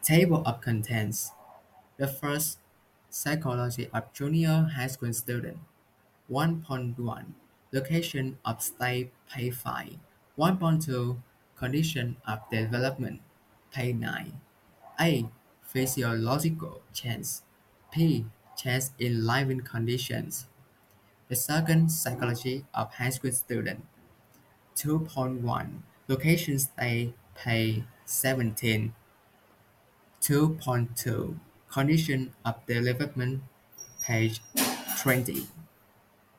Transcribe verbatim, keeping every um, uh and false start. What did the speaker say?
Table of contents. The first, psychology of junior high school student. one point one Location of stay, page five. one point two Condition of development, page nine. A. Physiological change. P. Change in living conditions. The second, psychology of high school student. two point one Location stay, page seventeen. two point two Condition of development, page twenty.